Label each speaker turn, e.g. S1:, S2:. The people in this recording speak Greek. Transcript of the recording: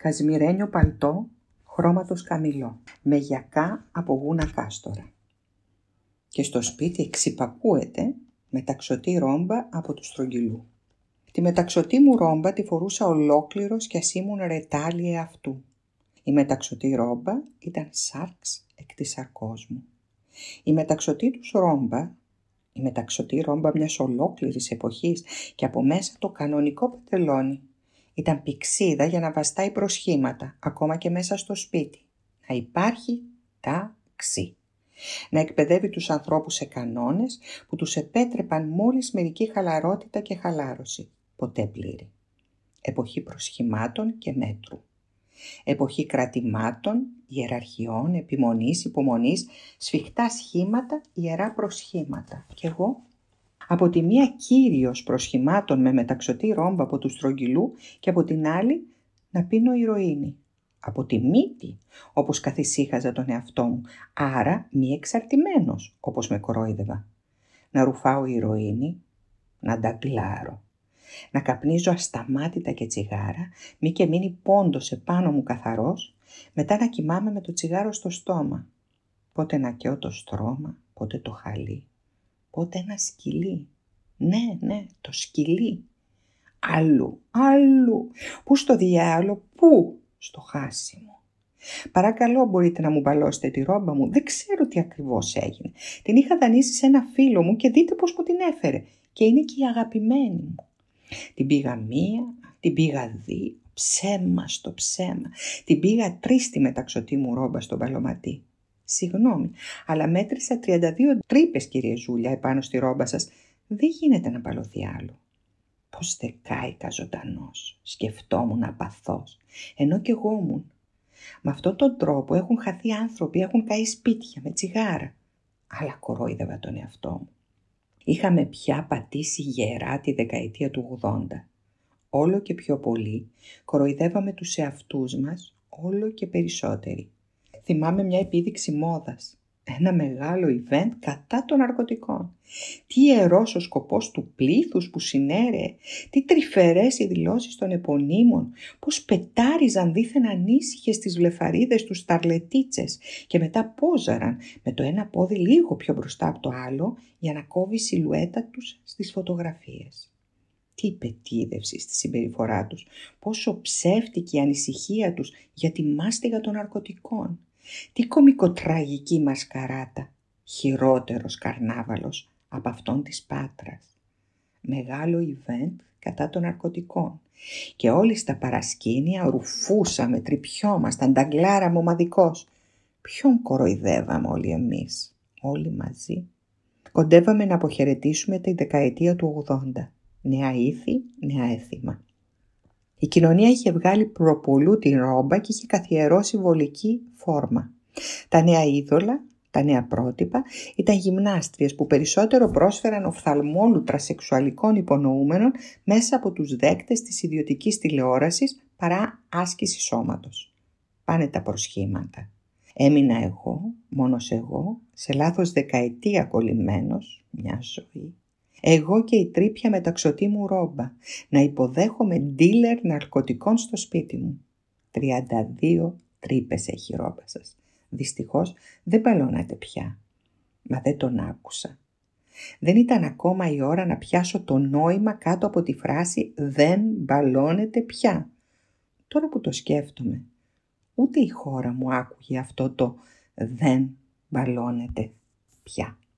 S1: καζιμιρένιο παλτό χρώματος καμιλό, με γιακά από γούνα κάστορα. Και στο σπίτι εξυπακούεται μεταξωτή ρόμπα από του στρογγυλού. Τη μεταξωτή μου ρόμπα τη φορούσα ολόκληρος κι ας ήμουν ρετάλι εαυτού. Η μεταξωτή ρόμπα ήταν σάρξ εκ της σαρκός μου. Η μεταξωτή τους ρόμπα, η μεταξωτή ρόμπα μιας ολόκληρης εποχής και από μέσα το κανονικό παντελόνι, ήταν πηξίδα για να βαστάει προσχήματα, ακόμα και μέσα στο σπίτι. Να υπάρχει τάξη. Να εκπαιδεύει τους ανθρώπους σε κανόνες που τους επέτρεπαν μόλις μερική χαλαρότητα και χαλάρωση, ποτέ πλήρη. Εποχή προσχημάτων και μέτρου. Εποχή κρατημάτων, ιεραρχιών, επιμονής, υπομονής, σφιχτά σχήματα, ιερά προσχήματα. Κι εγώ, από τη μία κύριος προσχημάτων με μεταξωτή ρόμπα από του στρογγυλού και από την άλλη να πίνω ηρωίνη. Από τη μύτη, όπως καθησύχαζα τον εαυτό μου, άρα μη εξαρτημένος, όπως με κορόιδευα. Να ρουφάω ηρωίνη, να νταγκλάρω. Να καπνίζω ασταμάτητα και τσιγάρα, μη και μείνει πόντος επάνω μου καθαρός, μετά να κοιμάμαι με το τσιγάρο στο στόμα. Πότε να καίω το στρώμα, πότε το χαλί, πότε ένα σκυλί. Ναι, το σκυλί. Αλλού. Πού στο διάολο, πού? Στο χάσιμο. Παρακαλώ, μπορείτε να μου μπαλώσετε τη ρόμπα μου? Δεν ξέρω τι ακριβώς έγινε. Την είχα δανείσει σε ένα φίλο μου και δείτε πώς μου την έφερε. Και είναι και η αγαπημένη μου. Την πήγα μία, την πήγα δύο, ψέμα στο ψέμα. Την πήγα 3 στη μεταξωτή μου ρόμπα στον Παλωματή. Συγγνώμη, αλλά μέτρησα 32 τρύπες, κύριε Ζούλια, επάνω στη ρόμπα σας. Δεν γίνεται να παλωθεί άλλο. Πώς δεν κάηκα ζωντανός, σκεφτόμουν απαθώς, ενώ κι εγώ ήμουν. Με αυτόν τον τρόπο έχουν χαθεί άνθρωποι, έχουν καεί σπίτια με τσιγάρα. Αλλά κορόιδευα τον εαυτό μου. Είχαμε πια πατήσει γερά τη δεκαετία του 80. Όλο και πιο πολύ κοροϊδεύαμε τους εαυτούς μας, όλο και περισσότεροι. Θυμάμαι μια επίδειξη μόδας. Ένα μεγάλο event κατά των ναρκωτικών. Τι ιερός ο σκοπός του πλήθους που συνέρεε, τι τρυφερές οι δηλώσεις των επωνύμων, πώς πετάριζαν δήθεν ανήσυχες τις βλεφαρίδες τους σταρλετίτσες και μετά πόζαραν με το ένα πόδι λίγο πιο μπροστά από το άλλο για να κόβει η σιλουέτα τους στις φωτογραφίες. Τι υπετίδευση στη συμπεριφορά τους, πόσο ψεύτικη η ανησυχία τους για τη μάστιγα των ναρκωτικών. Τι κωμικοτραγική μασκαράτα, χειρότερος καρνάβαλος από αυτόν της Πάτρας. Μεγάλο event κατά των ναρκωτικών και όλοι στα παρασκήνια ρουφούσαμε, τρυπιόμασταν, νταγκλάραμε ομαδικώς. Ποιον κοροϊδεύαμε όλοι εμείς, όλοι μαζί? Κοντεύαμε να αποχαιρετήσουμε τη δεκαετία του 80. Νέα ήθη, νέα έθιμα. Η κοινωνία είχε βγάλει προπολού την ρόμπα και είχε καθιερώσει βολική φόρμα. Τα νέα είδωλα, τα νέα πρότυπα ήταν γυμνάστριες που περισσότερο πρόσφεραν οφθαλμόλουτρα σεξουαλικών υπονοούμενων μέσα από τους δέκτες της ιδιωτικής τηλεόρασης παρά άσκηση σώματος. Πάνε τα προσχήματα. Έμεινα εγώ, μόνος εγώ, σε λάθος δεκαετία κολλημένος, μια ζωή. Εγώ και η τρύπια μεταξωτή μου ρόμπα, να υποδέχομαι ντίλερ ναρκωτικών στο σπίτι μου. 32 τρύπες έχει η ρόμπα σας. Δυστυχώς δεν μπαλώνατε πια. Μα δεν τον άκουσα. Δεν ήταν ακόμα η ώρα να πιάσω το νόημα κάτω από τη φράση «δεν μπαλώνετε πια». Τώρα που το σκέφτομαι, ούτε η χώρα μου άκουγε αυτό το «δεν μπαλώνετε πια».